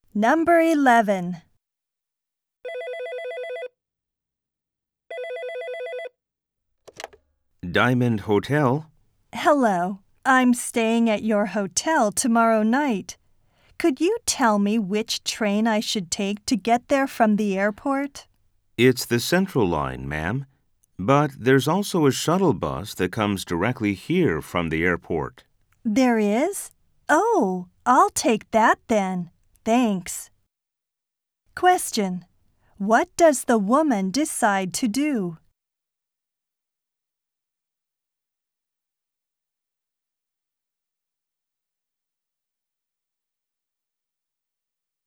Number 11. Diamond Hotel. Hello, I'm staying at your hotel tomorrow night. Could you tell me which train I should take to get there from the airport? It's the Central Line, ma'am. But there's also a shuttle bus that comes directly here from the airport. There is? Oh, I'll take that then. Thanks. Question. What does the woman decide to do?